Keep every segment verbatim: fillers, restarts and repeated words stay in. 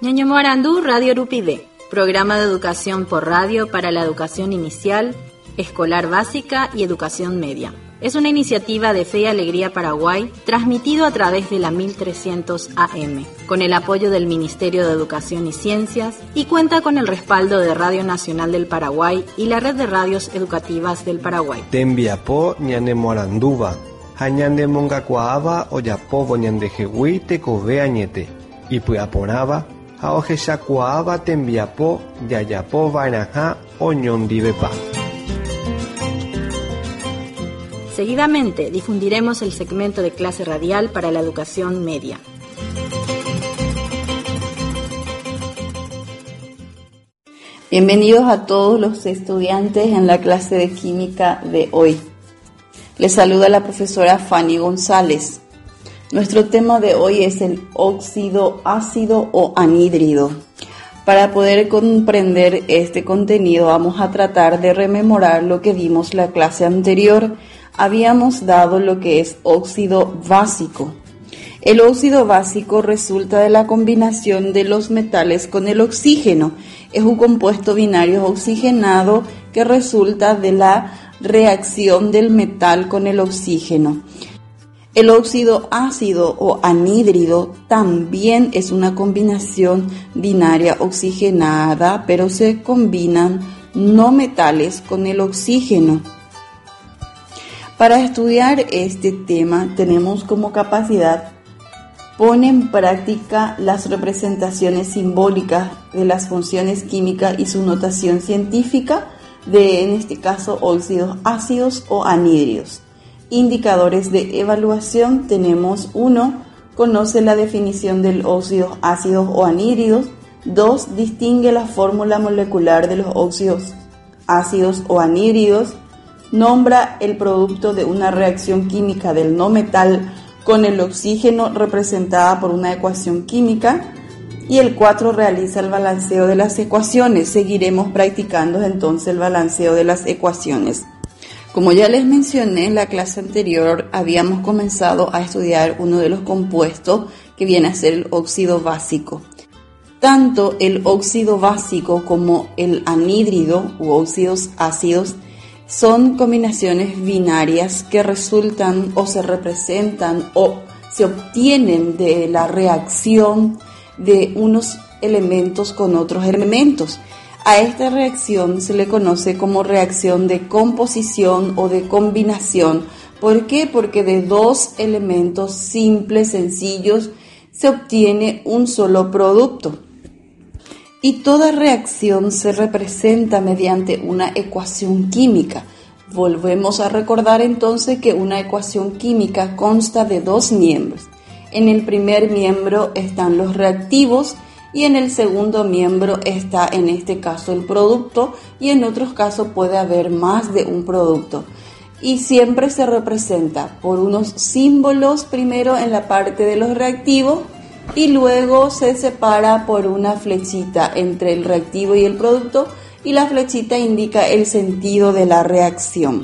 Ñaño Morandú, Radio Rupide, programa de educación por radio para la educación inicial, escolar básica y educación media. Es una iniciativa de Fe y Alegría Paraguay, transmitido a través de la mil trescientos A M, con el apoyo del Ministerio de Educación y Ciencias, y cuenta con el respaldo de Radio Nacional del Paraguay y la Red de Radios Educativas del Paraguay. Tembiapo ñane Moranduba, hañande mongacuaaba oyapobo ñandejehui tecove añete, y puyaporaba, haojeshacuaaba tembiapo yayapo vainaja oñondivepa. Seguidamente difundiremos el segmento de clase radial para la educación media. Bienvenidos a todos los estudiantes en la clase de química de hoy. Les saluda la profesora Fanny González. Nuestro tema de hoy es el óxido ácido o anhídrido. Para poder comprender este contenido vamos a tratar de rememorar lo que vimos la clase anterior. Habíamos dado lo que es óxido básico. El óxido básico resulta de la combinación de los metales con el oxígeno. Es un compuesto binario oxigenado que resulta de la reacción del metal con el oxígeno. El óxido ácido o anhídrido también es una combinación binaria oxigenada, pero se combinan no metales con el oxígeno. Para estudiar este tema tenemos como capacidad poner en práctica las representaciones simbólicas de las funciones químicas y su notación científica de, en este caso, óxidos ácidos o anhídridos. Indicadores de evaluación tenemos uno, conoce la definición del óxidos ácidos o anhídridos. dos, distingue la fórmula molecular de los óxidos ácidos o anhídridos. Nombra el producto de una reacción química del no metal con el oxígeno representada por una ecuación química. Y el cuatro, realiza el balanceo de las ecuaciones. Seguiremos practicando entonces el balanceo de las ecuaciones. Como ya les mencioné en la clase anterior, habíamos comenzado a estudiar uno de los compuestos que viene a ser el óxido básico. Tanto el óxido básico como el anhídrido u óxidos ácidos son combinaciones binarias que resultan o se representan o se obtienen de la reacción de unos elementos con otros elementos. A esta reacción se le conoce como reacción de composición o de combinación. ¿Por qué? Porque de dos elementos simples, sencillos, se obtiene un solo producto. Y toda reacción se representa mediante una ecuación química. Volvemos a recordar entonces que una ecuación química consta de dos miembros. En el primer miembro están los reactivos y en el segundo miembro está, en este caso, el producto, y en otros casos puede haber más de un producto. Y siempre se representa por unos símbolos primero en la parte de los reactivos y luego se separa por una flechita entre el reactivo y el producto, y la flechita indica el sentido de la reacción.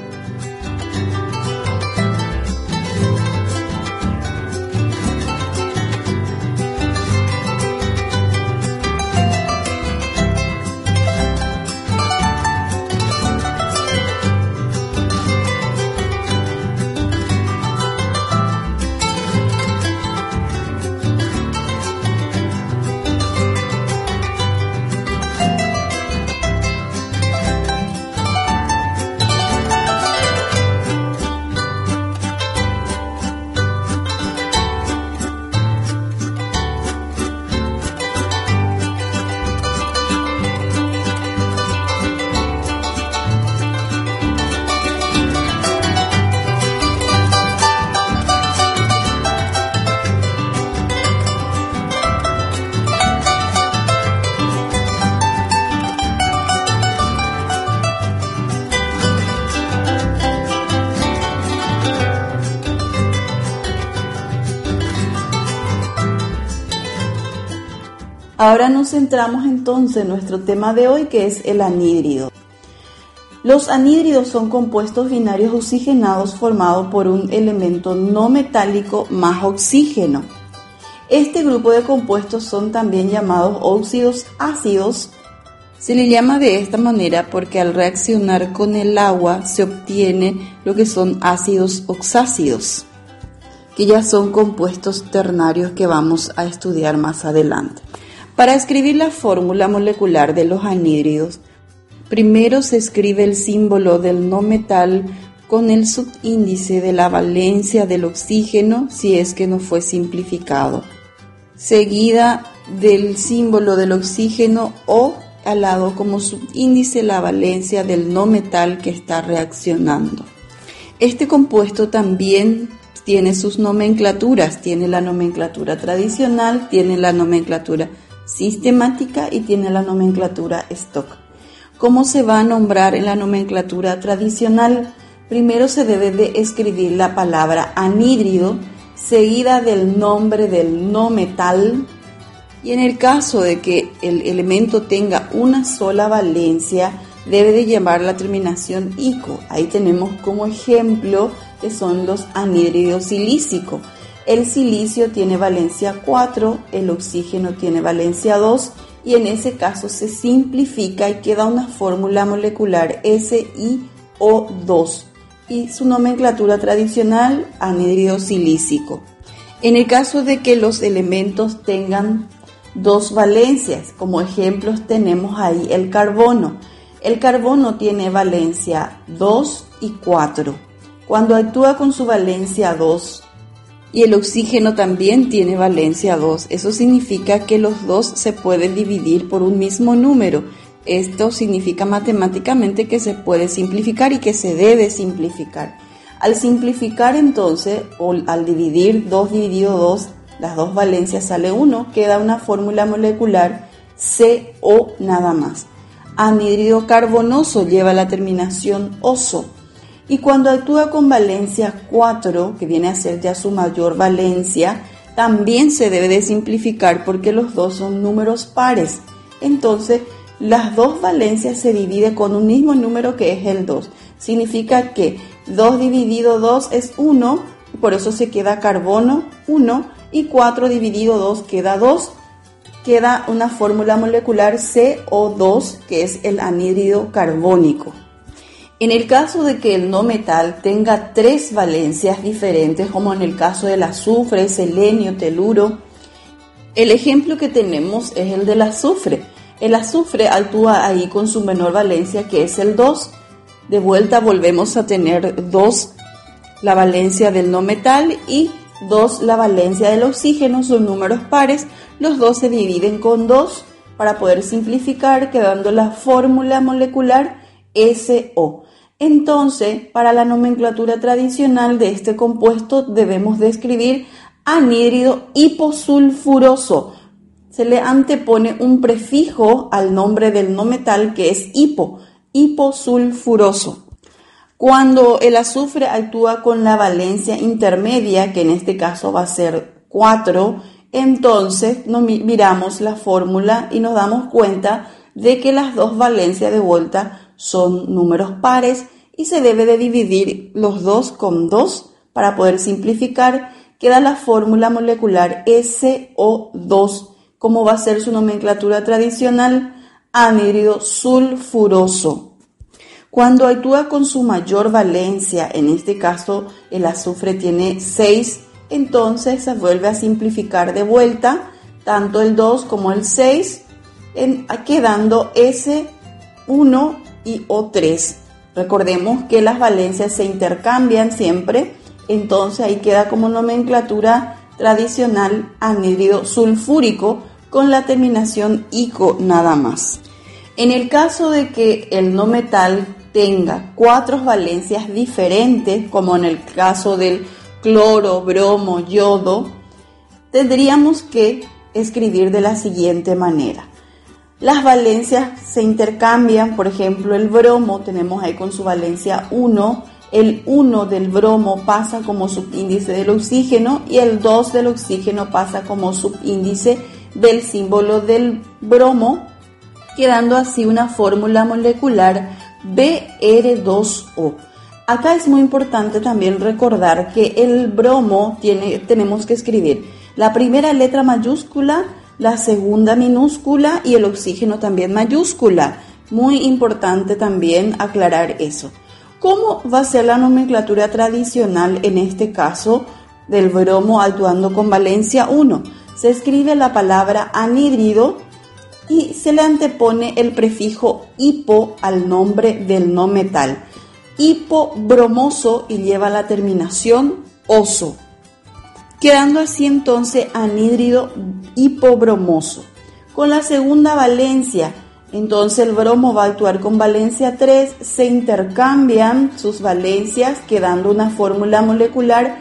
Ahora nos centramos entonces en nuestro tema de hoy, que es el anhídrido. Los anhídridos son compuestos binarios oxigenados formados por un elemento no metálico más oxígeno. Este grupo de compuestos son también llamados óxidos ácidos. Se le llama de esta manera porque al reaccionar con el agua se obtiene lo que son ácidos oxácidos, que ya son compuestos ternarios que vamos a estudiar más adelante. Para escribir la fórmula molecular de los anhídridos, primero se escribe el símbolo del no metal con el subíndice de la valencia del oxígeno si es que no fue simplificado, seguida del símbolo del oxígeno o al lado como subíndice la valencia del no metal que está reaccionando. Este compuesto también tiene sus nomenclaturas, tiene la nomenclatura tradicional, tiene la nomenclatura sistemática y tiene la nomenclatura stock. ¿Cómo se va a nombrar en la nomenclatura tradicional? Primero se debe de escribir la palabra anhídrido seguida del nombre del no metal, y en el caso de que el elemento tenga una sola valencia debe de llevar la terminación ico. Ahí tenemos como ejemplo que son los anhídridos silícicos. El silicio tiene valencia cuatro, el oxígeno tiene valencia dos, y en ese caso se simplifica y queda una fórmula molecular S I O dos y su nomenclatura tradicional anhídrido silícico. En el caso de que los elementos tengan dos valencias, como ejemplos tenemos ahí el carbono. El carbono tiene valencia dos y cuatro. Cuando actúa con su valencia dos, y el oxígeno también tiene valencia dos, eso significa que los dos se pueden dividir por un mismo número. Esto significa matemáticamente que se puede simplificar y que se debe simplificar. Al simplificar entonces, o al dividir dos dividido dos, las dos valencias sale uno, queda una fórmula molecular C O nada más. Anhídrido carbonoso lleva la terminación oso. Y cuando actúa con valencia cuatro, que viene a ser ya su mayor valencia, también se debe de simplificar porque los dos son números pares. Entonces, las dos valencias se dividen con un mismo número que es el dos. Significa que dos dividido dos es uno, por eso se queda carbono uno, y cuatro dividido dos queda dos. Queda una fórmula molecular C O dos, que es el anhídrido carbónico. En el caso de que el no metal tenga tres valencias diferentes, como en el caso del azufre, selenio, teluro, el ejemplo que tenemos es el del azufre. El azufre actúa ahí con su menor valencia, que es el dos. De vuelta volvemos a tener dos la valencia del no metal y dos la valencia del oxígeno, son números pares. Los dos se dividen con dos para poder simplificar, quedando la fórmula molecular S O. Entonces, para la nomenclatura tradicional de este compuesto debemos de escribir anhídrido hiposulfuroso. Se le antepone un prefijo al nombre del no metal que es hipo, hiposulfuroso. Cuando el azufre actúa con la valencia intermedia, que en este caso va a ser cuatro, entonces nos miramos la fórmula y nos damos cuenta de que las dos valencias de vuelta son números pares y se debe de dividir los dos con dos para poder simplificar. Queda la fórmula molecular S O dos, como va a ser su nomenclatura tradicional, anhídrido sulfuroso. Cuando actúa con su mayor valencia, en este caso el azufre tiene seis, entonces se vuelve a simplificar de vuelta, tanto el dos como el seis, en, quedando S uno y O tres. Recordemos que las valencias se intercambian siempre, entonces ahí queda como nomenclatura tradicional anhídrido sulfúrico con la terminación ico nada más. En el caso de que el no metal tenga cuatro valencias diferentes, como en el caso del cloro, bromo, yodo, tendríamos que escribir de la siguiente manera. Las valencias se intercambian, por ejemplo el bromo tenemos ahí con su valencia uno, el uno del bromo pasa como subíndice del oxígeno y el dos del oxígeno pasa como subíndice del símbolo del bromo, quedando así una fórmula molecular B R dos O. Acá es muy importante también recordar que el bromo tiene, tenemos que escribir La primera letra mayúscula, la segunda minúscula y el oxígeno también mayúscula. Muy importante también aclarar eso. ¿Cómo va a ser la nomenclatura tradicional en este caso del bromo actuando con valencia uno? Se escribe la palabra anhídrido y se le antepone el prefijo hipo al nombre del no metal. Hipobromoso y lleva la terminación oso, quedando así entonces anhídrido hipobromoso. Con la segunda valencia, entonces el bromo va a actuar con valencia tres, se intercambian sus valencias quedando una fórmula molecular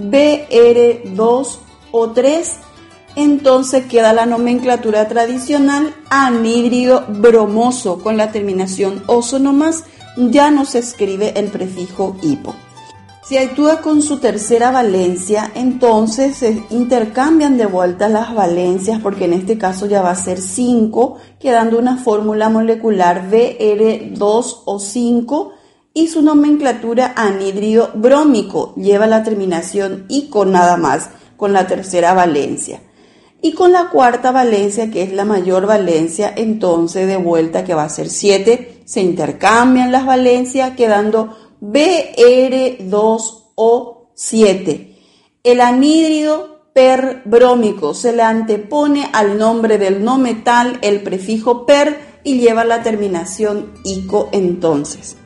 B R dos O tres. Entonces queda la nomenclatura tradicional anhídrido bromoso con la terminación oso nomás, ya no se escribe el prefijo hipo. Si actúa con su tercera valencia, entonces se intercambian de vuelta las valencias porque en este caso ya va a ser cinco, quedando una fórmula molecular B R dos O cinco y su nomenclatura anhídrido brómico lleva la terminación ico nada más con la tercera valencia. Y con la cuarta valencia, que es la mayor valencia, entonces de vuelta que va a ser siete, se intercambian las valencias quedando B R dos O siete. El anhídrido perbrómico se le antepone al nombre del no metal el prefijo per y lleva la terminación ico entonces.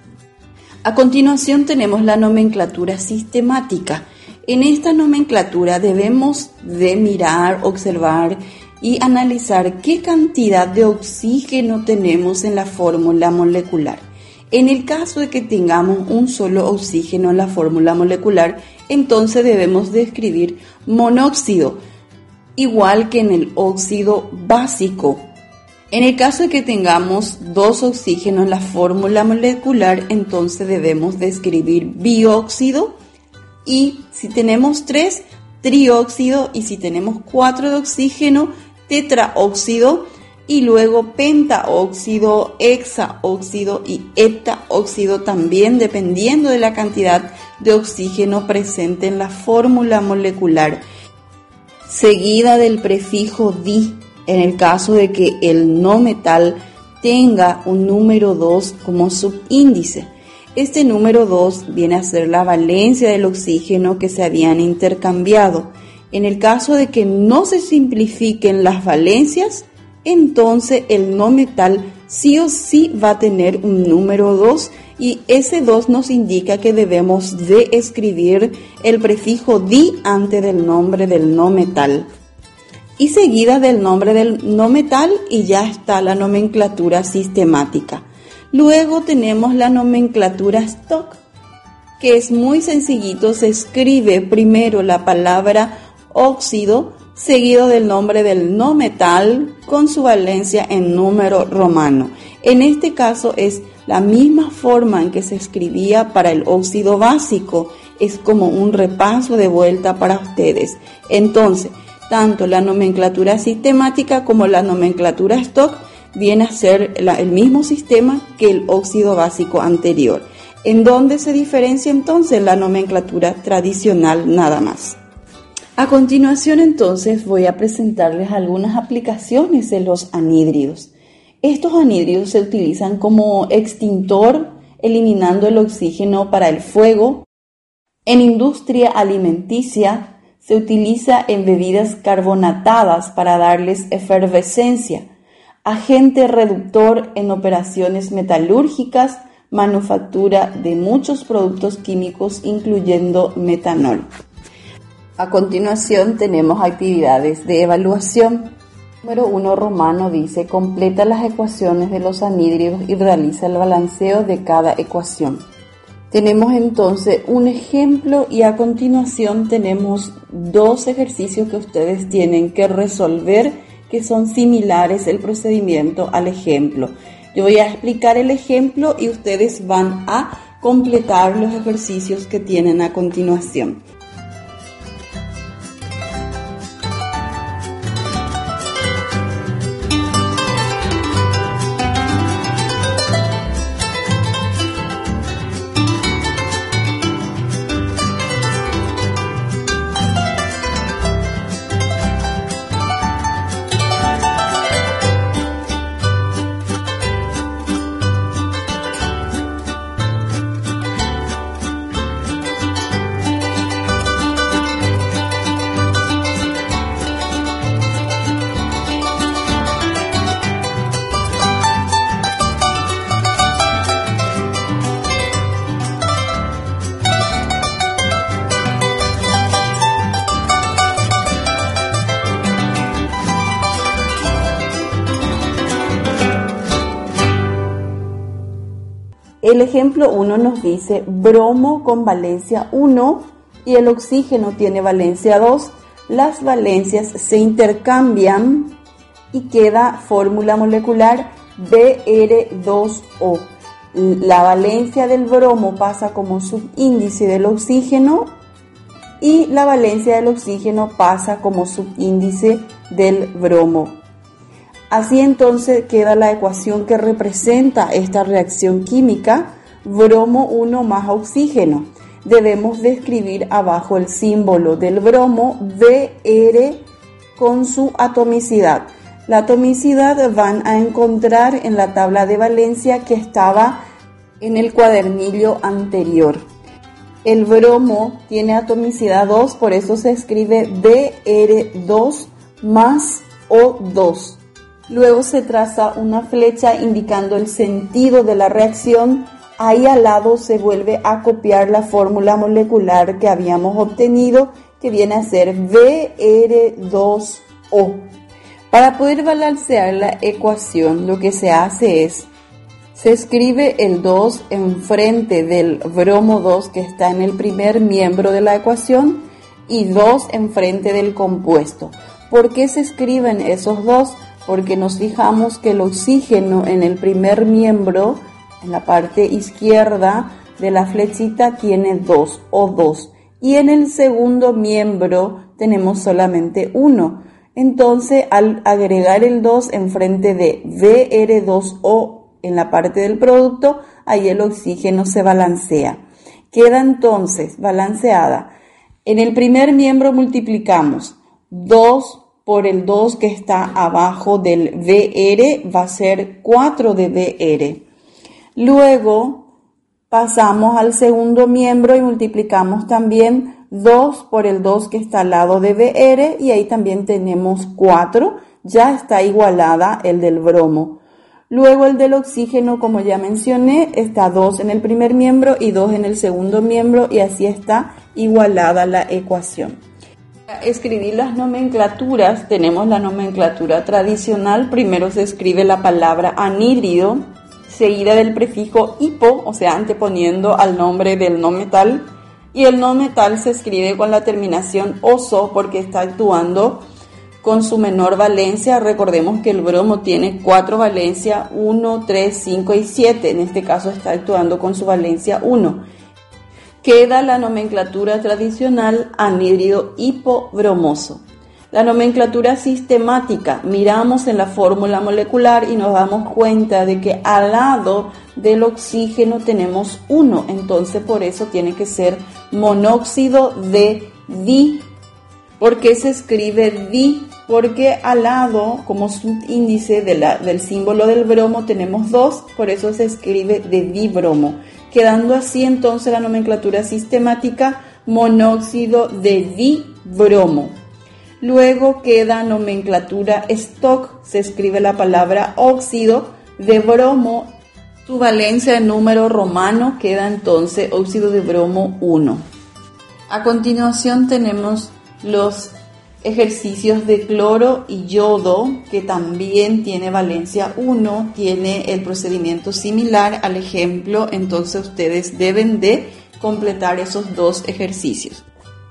A continuación tenemos la nomenclatura sistemática. En esta nomenclatura debemos de mirar, observar y analizar qué cantidad de oxígeno tenemos en la fórmula molecular. En el caso de que tengamos un solo oxígeno en la fórmula molecular, entonces debemos de escribir monóxido, igual que en el óxido básico. En el caso de que tengamos dos oxígenos en la fórmula molecular, entonces debemos de escribir bióxido. Y si tenemos tres, trióxido, y si tenemos cuatro de oxígeno, tetraóxido, y luego pentaóxido, hexaóxido y heptaóxido también, dependiendo de la cantidad de oxígeno presente en la fórmula molecular, seguida del prefijo di, en el caso de que el no metal tenga un número dos como subíndice. Este número dos viene a ser la valencia del oxígeno que se habían intercambiado. En el caso de que no se simplifiquen las valencias, entonces el no metal sí o sí va a tener un número dos y ese dos nos indica que debemos de escribir el prefijo di antes del nombre del no metal y seguida del nombre del no metal y ya está la nomenclatura sistemática. Luego tenemos la nomenclatura stock, que es muy sencillito, se escribe primero la palabra óxido, seguido del nombre del no metal con su valencia en número romano. En este caso es la misma forma en que se escribía para el óxido básico, es como un repaso de vuelta para ustedes. Entonces, tanto la nomenclatura sistemática como la nomenclatura stock viene a ser la, el mismo sistema que el óxido básico anterior. ¿En dónde se diferencia entonces la nomenclatura tradicional nada más? A continuación entonces voy a presentarles algunas aplicaciones de los anhídridos. Estos anhídridos se utilizan como extintor, eliminando el oxígeno para el fuego. En industria alimenticia se utiliza en bebidas carbonatadas para darles efervescencia. Agente reductor en operaciones metalúrgicas, manufactura de muchos productos químicos, incluyendo metanol. A continuación tenemos actividades de evaluación. Número uno romano dice: completa las ecuaciones de los anhídridos y realiza el balanceo de cada ecuación. Tenemos entonces un ejemplo y a continuación tenemos dos ejercicios que ustedes tienen que resolver, que son similares el procedimiento al ejemplo. Yo voy a explicar el ejemplo y ustedes van a completar los ejercicios que tienen a continuación. El ejemplo uno nos dice bromo con valencia uno y el oxígeno tiene valencia dos. Las valencias se intercambian y queda fórmula molecular B R dos O. La valencia del bromo pasa como subíndice del oxígeno y la valencia del oxígeno pasa como subíndice del bromo. Así entonces queda la ecuación que representa esta reacción química, bromo uno más oxígeno. Debemos describir abajo el símbolo del bromo B R con su atomicidad. La atomicidad van a encontrar en la tabla de valencia que estaba en el cuadernillo anterior. El bromo tiene atomicidad dos, por eso se escribe B R dos más O dos. Luego se traza una flecha indicando el sentido de la reacción. Ahí al lado se vuelve a copiar la fórmula molecular que habíamos obtenido, que viene a ser B R dos O. Para poder balancear la ecuación, lo que se hace es, se escribe el dos enfrente del bromo dos que está en el primer miembro de la ecuación y dos enfrente del compuesto. ¿Por qué se escriben esos dos? Porque nos fijamos que el oxígeno en el primer miembro, en la parte izquierda de la flechita, tiene dos O dos y en el segundo miembro tenemos solamente uno. Entonces, al agregar el dos enfrente de B R dos O en la parte del producto, ahí el oxígeno se balancea. Queda entonces balanceada. En el primer miembro multiplicamos dos por el dos que está abajo del B R, va a ser cuatro de B R. Luego pasamos al segundo miembro y multiplicamos también dos por el dos que está al lado de B R y ahí también tenemos cuatro, ya está igualada el del bromo. Luego el del oxígeno, como ya mencioné, está dos en el primer miembro y dos en el segundo miembro y así está igualada la ecuación. Para escribir las nomenclaturas, tenemos la nomenclatura tradicional. Primero se escribe la palabra anhídrido, seguida del prefijo hipo, o sea, anteponiendo al nombre del no metal. Y el no metal se escribe con la terminación oso porque está actuando con su menor valencia. Recordemos que el bromo tiene cuatro valencias, uno, tres, cinco y siete. En este caso está actuando con su valencia uno. Queda la nomenclatura tradicional anhídrido hipobromoso. La nomenclatura sistemática, miramos en la fórmula molecular y nos damos cuenta de que al lado del oxígeno tenemos uno, entonces por eso tiene que ser monóxido de di. ¿Por qué se escribe di? Porque al lado, como subíndice de la, del símbolo del bromo, tenemos dos, por eso se escribe de dibromo. Quedando así entonces la nomenclatura sistemática monóxido de dibromo. Luego queda nomenclatura stock, se escribe la palabra óxido de bromo, su valencia en número romano queda entonces óxido de bromo uno. A continuación tenemos los ejercicios de cloro y yodo, que también tiene valencia uno, tiene el procedimiento similar al ejemplo, entonces ustedes deben de completar esos dos ejercicios.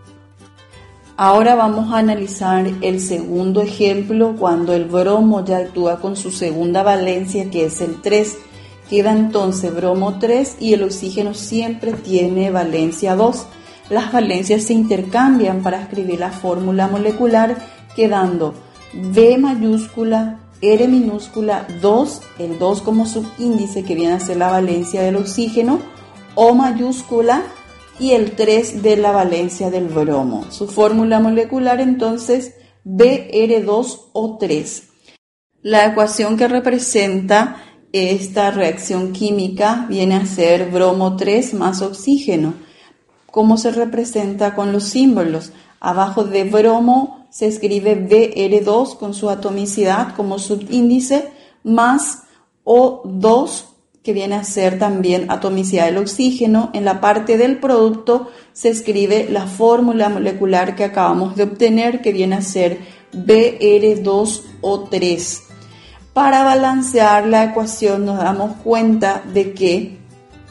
Ahora vamos a analizar el segundo ejemplo, cuando el bromo ya actúa con su segunda valencia, que es el tres. Queda entonces bromo tres y el oxígeno siempre tiene valencia dos. Las valencias se intercambian para escribir la fórmula molecular, quedando B mayúscula, R minúscula, dos, el dos como subíndice que viene a ser la valencia del oxígeno, O mayúscula, y el tres de la valencia del bromo. Su fórmula molecular entonces B R dos O tres. La ecuación que representa esta reacción química viene a ser bromo tres más oxígeno. ¿Cómo se representa con los símbolos? Abajo de bromo se escribe B R dos con su atomicidad como subíndice más O dos, que viene a ser también atomicidad del oxígeno. En la parte del producto se escribe la fórmula molecular que acabamos de obtener, que viene a ser B R dos O tres. Para balancear la ecuación nos damos cuenta de que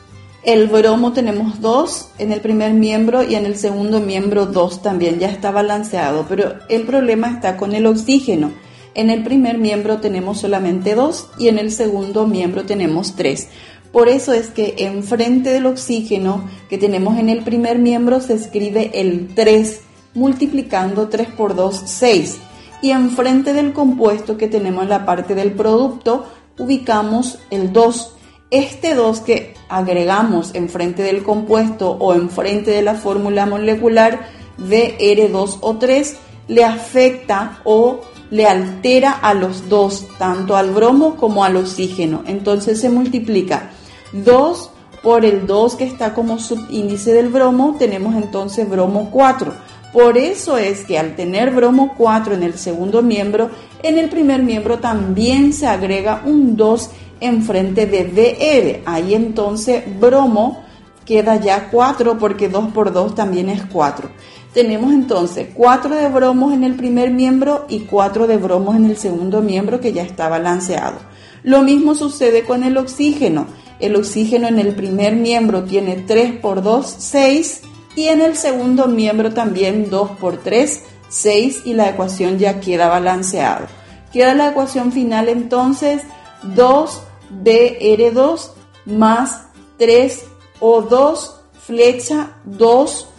el bromo tenemos dos en el primer miembro y en el segundo miembro dos también, ya está balanceado, pero el problema está con el oxígeno. En el primer miembro tenemos solamente dos y en el segundo miembro tenemos tres. Por eso es que enfrente del oxígeno que tenemos en el primer miembro se escribe el tres, multiplicando tres por dos, seis. Y enfrente del compuesto que tenemos en la parte del producto ubicamos el dos. Este dos que agregamos enfrente del compuesto o enfrente de la fórmula molecular B R dos O tres le afecta o le altera a los dos, tanto al bromo como al oxígeno. Entonces se multiplica dos por el dos que está como subíndice del bromo, tenemos entonces bromo cuatro. Por eso es que al tener bromo cuatro en el segundo miembro, en el primer miembro también se agrega un dos enfrente de B R. Ahí entonces bromo queda ya cuatro porque dos por dos también es cuatro. Tenemos entonces cuatro de bromos en el primer miembro y cuatro de bromos en el segundo miembro que ya está balanceado. Lo mismo sucede con el oxígeno. El oxígeno en el primer miembro tiene tres por dos, seis y en el segundo miembro también dos por tres, seis y la ecuación ya queda balanceada. Queda la ecuación final entonces dos B R dos más tres O dos flecha dos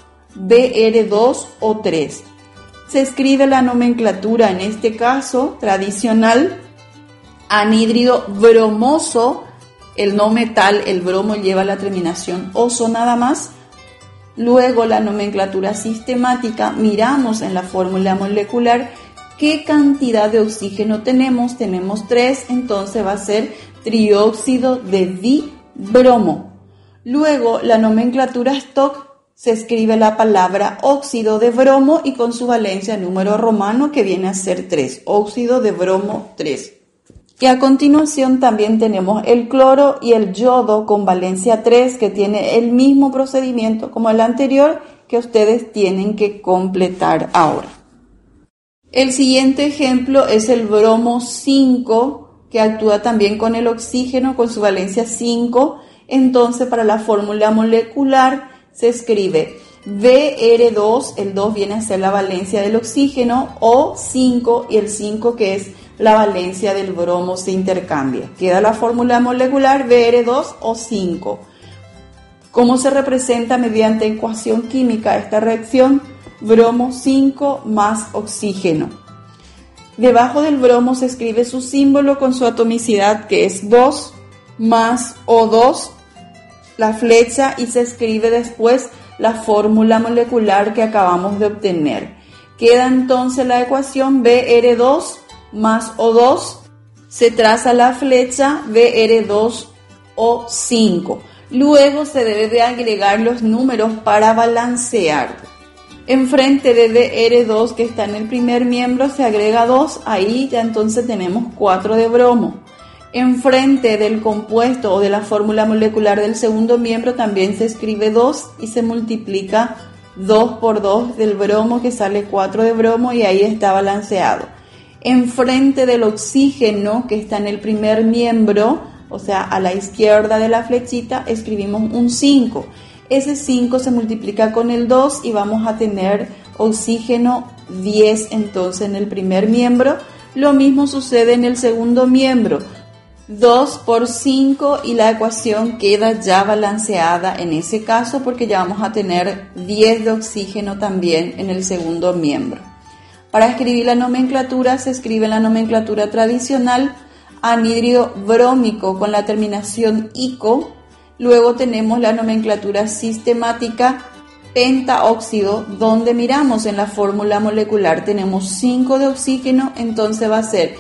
B R dos O tres. Se escribe la nomenclatura en este caso tradicional anhídrido bromoso, el no metal, el bromo lleva la terminación oso nada más. Luego la nomenclatura sistemática, miramos en la fórmula molecular qué cantidad de oxígeno tenemos, tenemos tres, entonces va a ser trióxido de dibromo. Luego la nomenclatura stock, se escribe la palabra óxido de bromo y con su valencia número romano que viene a ser tres, óxido de bromo tres. Y a continuación también tenemos el cloro y el yodo con valencia tres que tiene el mismo procedimiento como el anterior que ustedes tienen que completar ahora. El siguiente ejemplo es el bromo cinco que actúa también con el oxígeno con su valencia cinco. Entonces para la fórmula molecular se escribe B R dos, el dos viene a ser la valencia del oxígeno, O cinco y el cinco que es la valencia del bromo se intercambia. Queda la fórmula molecular B R dos O cinco. ¿Cómo se representa mediante ecuación química esta reacción? Bromo cinco más oxígeno. Debajo del bromo se escribe su símbolo con su atomicidad que es dos más O dos, la flecha, y se escribe después la fórmula molecular que acabamos de obtener. Queda entonces la ecuación B R dos más O dos, se traza la flecha B R dos O cinco. Luego se debe de agregar los números para balancear. Enfrente de B R dos que está en el primer miembro se agrega dos, ahí ya entonces tenemos cuatro de bromo. Enfrente del compuesto o de la fórmula molecular del segundo miembro también se escribe dos y se multiplica dos por dos del bromo que sale cuatro de bromo y ahí está balanceado. Enfrente del oxígeno que está en el primer miembro, o sea a la izquierda de la flechita, escribimos un cinco. Ese cinco se multiplica con el dos y vamos a tener oxígeno diez entonces en el primer miembro. Lo mismo sucede en el segundo miembro. dos por cinco y la ecuación queda ya balanceada en ese caso porque ya vamos a tener diez de oxígeno también en el segundo miembro. Para escribir la nomenclatura se escribe la nomenclatura tradicional anhídrido brómico con la terminación ico. Luego tenemos la nomenclatura sistemática pentaóxido, donde miramos en la fórmula molecular tenemos cinco de oxígeno, entonces va a ser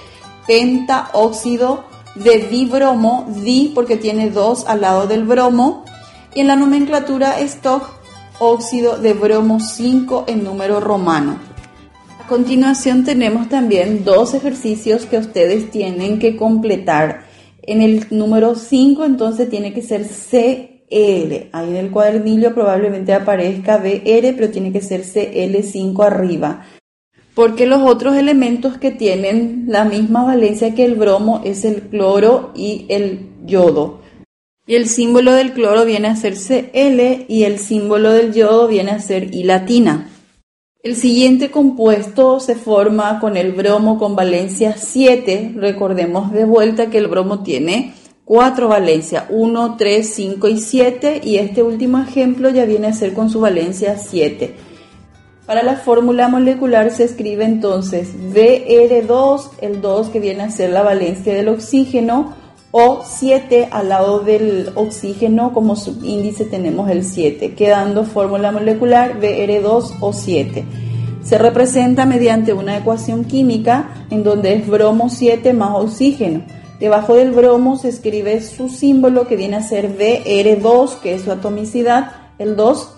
pentaóxido de dibromo, di porque tiene dos al lado del bromo, y en la nomenclatura stock, óxido de bromo cinco en número romano. A continuación tenemos también dos ejercicios que ustedes tienen que completar. En el número cinco entonces tiene que ser C L, ahí en el cuadernillo probablemente aparezca B R, pero tiene que ser C L cinco arriba. Porque los otros elementos que tienen la misma valencia que el bromo es el cloro y el yodo. Y el símbolo del cloro viene a ser Cl y el símbolo del yodo viene a ser I latina. El siguiente compuesto se forma con el bromo con valencia siete. Recordemos de vuelta que el bromo tiene cuatro valencias, uno, tres, cinco y siete, y este último ejemplo ya viene a ser con su valencia siete. Para la fórmula molecular se escribe entonces B R dos, el dos que viene a ser la valencia del oxígeno, O siete al lado del oxígeno, como subíndice tenemos el siete, quedando fórmula molecular B R dos O siete. Se representa mediante una ecuación química en donde es bromo siete más oxígeno. Debajo del bromo se escribe su símbolo que viene a ser B R dos, que es su atomicidad, el dos,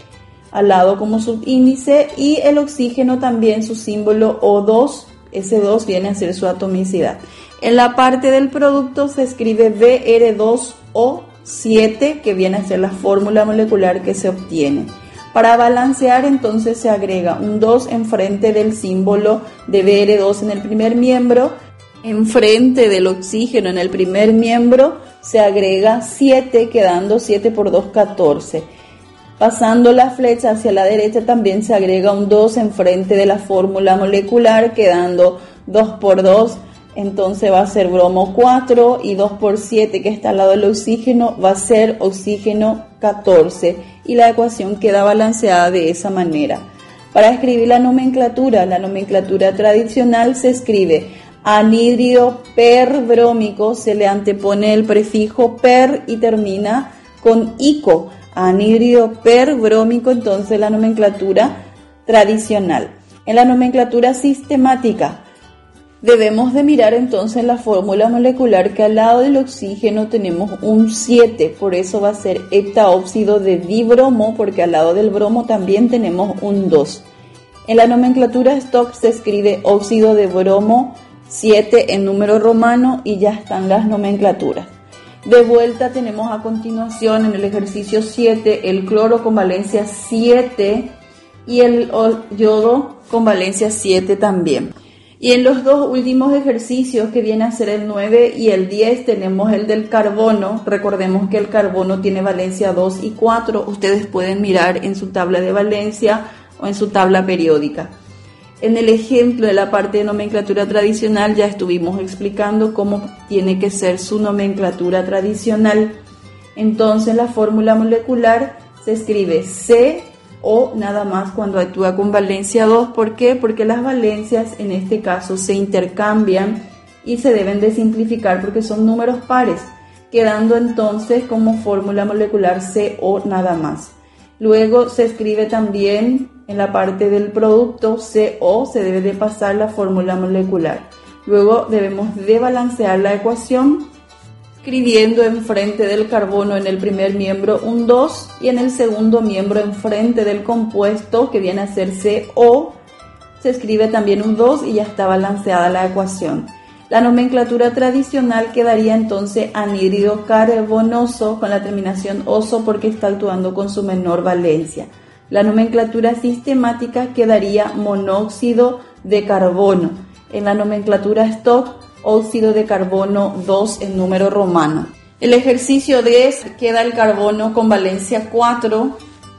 al lado como subíndice, y el oxígeno también su símbolo O dos, ese dos viene a ser su atomicidad. En la parte del producto se escribe B R dos O siete, que viene a ser la fórmula molecular que se obtiene. Para balancear entonces se agrega un dos enfrente del símbolo de B R dos en el primer miembro, enfrente del oxígeno en el primer miembro se agrega siete, quedando siete por dos, catorce. Pasando la flecha hacia la derecha también se agrega un dos enfrente de la fórmula molecular, quedando dos por dos, entonces va a ser bromo cuatro, y dos por siete que está al lado del oxígeno va a ser oxígeno catorce, y la ecuación queda balanceada de esa manera. Para escribir la nomenclatura, la nomenclatura tradicional se escribe anhídrido perbrómico, se le antepone el prefijo per y termina con ico, anhídrido perbrómico, entonces la nomenclatura tradicional. En la nomenclatura sistemática debemos de mirar entonces la fórmula molecular, que al lado del oxígeno tenemos un siete, por eso va a ser heptaóxido de dibromo, porque al lado del bromo también tenemos un dos. En la nomenclatura stock se escribe óxido de bromo siete en número romano y ya están las nomenclaturas. De vuelta tenemos a continuación en el ejercicio siete el cloro con valencia siete y el yodo con valencia siete también. Y en los dos últimos ejercicios, que viene a ser el nueve y el diez, tenemos el del carbono. Recordemos que el carbono tiene valencia dos y cuatro. Ustedes pueden mirar en su tabla de valencia o en su tabla periódica. En el ejemplo de la parte de nomenclatura tradicional ya estuvimos explicando cómo tiene que ser su nomenclatura tradicional. Entonces la fórmula molecular se escribe C O nada más cuando actúa con valencia dos. ¿Por qué? Porque las valencias en este caso se intercambian y se deben de simplificar porque son números pares, quedando entonces como fórmula molecular C O nada más. Luego se escribe también en la parte del producto C O, se debe de pasar la fórmula molecular. Luego debemos de balancear la ecuación escribiendo enfrente del carbono en el primer miembro un dos y en el segundo miembro enfrente del compuesto, que viene a ser C O, se escribe también un dos y ya está balanceada la ecuación. La nomenclatura tradicional quedaría entonces anhídrido carbonoso con la terminación oso porque está actuando con su menor valencia. La nomenclatura sistemática quedaría monóxido de carbono. En la nomenclatura stock, óxido de carbono dos en número romano. El ejercicio diez queda el carbono con valencia cuatro.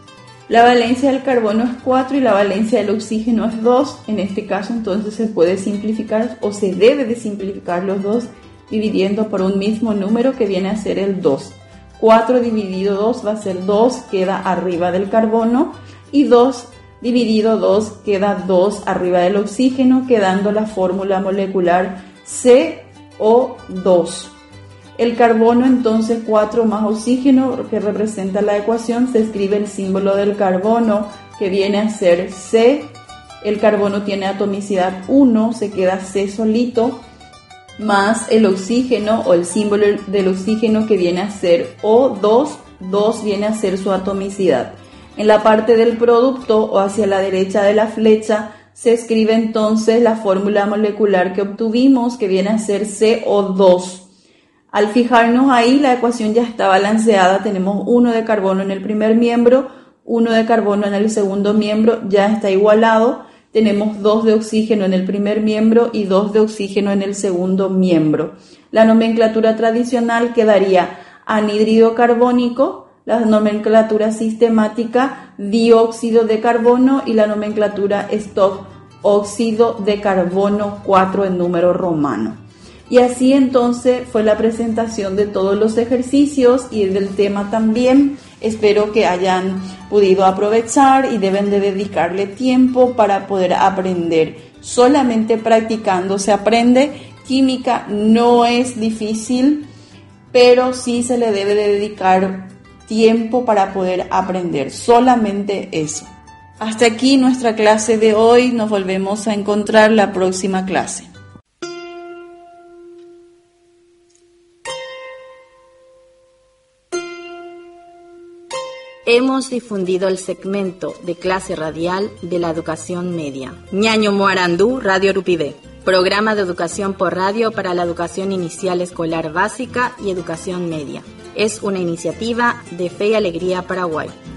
La valencia del carbono es cuatro y la valencia del oxígeno es dos. En este caso entonces se puede simplificar o se debe de simplificar los dos dividiendo por un mismo número que viene a ser el dos. cuatro dividido dos va a ser dos, queda arriba del carbono, y dos dividido dos queda dos arriba del oxígeno, quedando la fórmula molecular C O dos. El carbono entonces cuatro más oxígeno, que representa la ecuación, se escribe el símbolo del carbono que viene a ser C. El carbono tiene atomicidad uno, se queda C solito, más el oxígeno o el símbolo del oxígeno que viene a ser O dos, dos viene a ser su atomicidad. En la parte del producto o hacia la derecha de la flecha se escribe entonces la fórmula molecular que obtuvimos, que viene a ser C O dos. Al fijarnos ahí, la ecuación ya está balanceada. Tenemos uno de carbono en el primer miembro, uno de carbono en el segundo miembro, ya está igualado. Tenemos dos de oxígeno en el primer miembro y dos de oxígeno en el segundo miembro. La nomenclatura tradicional quedaría anhídrido carbónico, la nomenclatura sistemática dióxido de carbono y la nomenclatura stock óxido de carbono cuatro en número romano. Y así entonces fue la presentación de todos los ejercicios y del tema también. Espero que hayan podido aprovechar y deben de dedicarle tiempo para poder aprender. Solamente practicando se aprende. Química no es difícil, pero sí se le debe de dedicar tiempo para poder aprender. Solamente eso. Hasta aquí nuestra clase de hoy. Nos volvemos a encontrar la próxima clase. Hemos difundido el segmento de clase radial de la educación media. Ñaño Moarandú, Radio Urupide. Programa de educación por radio para la educación inicial escolar básica y educación media. Es una iniciativa de Fe y Alegría Paraguay.